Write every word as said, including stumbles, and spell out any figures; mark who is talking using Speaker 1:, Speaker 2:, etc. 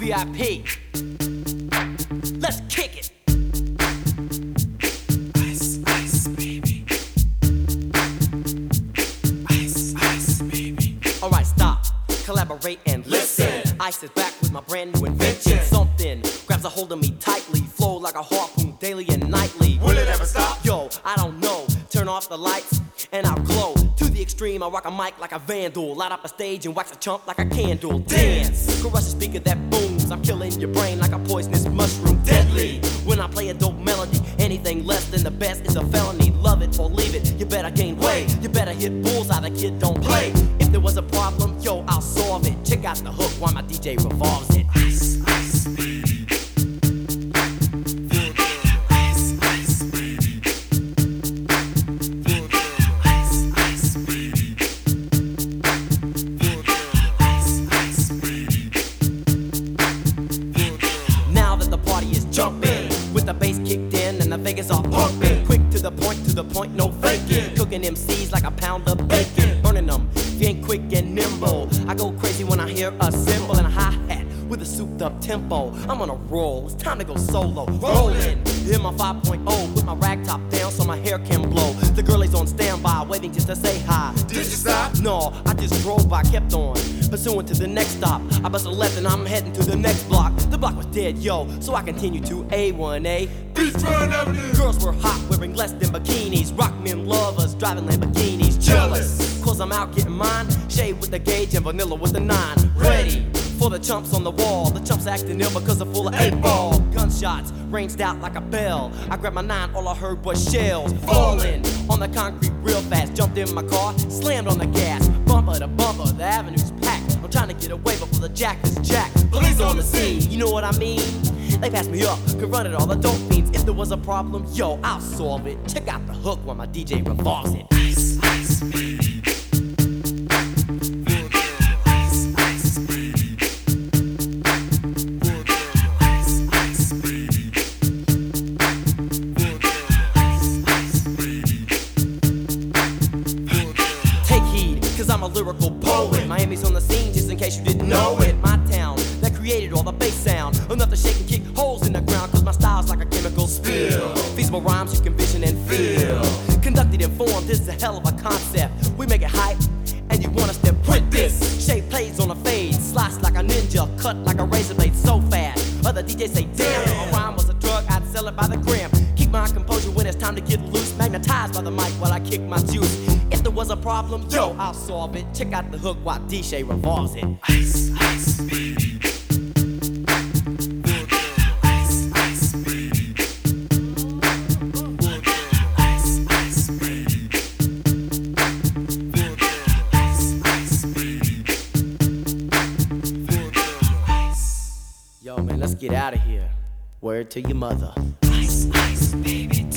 Speaker 1: V I P. Let's kick it.
Speaker 2: Ice, ice, baby. Ice, ice, baby.
Speaker 1: Alright, stop, collaborate and listen. Ice is back with my brand new invention. Something grabs a hold of me tightly, flow like a harpoon daily and nightly.
Speaker 2: Will it ever stop?
Speaker 1: Yo, I don't know. Turn off the lights and I'll glow. To the extreme, I rock a mic like a vandal. Light up a stage and wax a chump like a candle. Dance, crush a speaker that booms. I'm killing your brain like a poisonous mushroom. Deadly, when I play a dope melody. Anything less than the best is a felony. Love it or leave it, you better gain weight. You better hit bullseye, the kid don't play. If there was a problem, yo, I'll solve it. Check out the hook while my D J revolves it.
Speaker 2: Ice, ice, baby.
Speaker 1: Jumping with the bass kicked in and the Vegas all pumping. Quick to the point, to the point, no faking. Cooking M Cs like a pound of bacon. Burning them, if you ain't quick and nimble. I go crazy when I hear a cymbal and a hi-hat with a souped up tempo. I'm on a roll, it's time to go solo. Rolling, hit my five point oh with my rag top down so my hair can blow. The girl is on standby, waiting just to say hi.
Speaker 2: Did you stop?
Speaker 1: No, I just drove by, kept on pursuing to the next stop. I bust a left and I'm heading to the next block. The block was dead, yo, so I continued to A one A.
Speaker 2: Beachfront Avenue.
Speaker 1: Girls were hot, wearing less than bikinis. Rock men lovers, driving Lamborghinis. Jealous, cause I'm out getting mine. Shade with the gauge and vanilla with the nine. Ready for the chumps on the wall. The chumps acting ill because they're full of eight ball. Gunshots ranged out like a bell. I grabbed my nine, all I heard was shells falling on the concrete real fast. Jumped in my car, slammed on the gas. Bumper to bumper, the avenue's packed. I'm trying to get away before the jack is jacked. Police on the scene, you know what I mean? They passed me up, could run it all, the dope fiends. If there was a problem, yo, I'll solve it. Check out the hook while my D J revolves it.
Speaker 2: Ice, ice, baby.
Speaker 1: I'm a lyrical poet. Miami's on the scene, just in case you didn't know it. My town that created all the bass sound, enough to shake and kick holes in the ground. Cause my style's like a chemical spill. Feasible rhymes you can vision and feel. Conducted and formed, this is a hell of a concept. We make it hype, and you want us to print this. Shape plays on a fade, slice like a ninja, cut like a razor blade so fast. Other D Js say, damn, if a rhyme was a drug, I'd sell it by the gram. Keep my composure when it's time to get loose. Magnetized by the mic while I kick my juice. If there was a problem, yo, I'll solve it. Check out the hook while D J revolves it.
Speaker 2: Ice, ice, baby. Ice, ice, baby. Ice, ice, baby. Ice, ice, baby. Ice.
Speaker 1: Yo, man, let's get out of here. Word to your mother.
Speaker 2: Ice, ice, baby.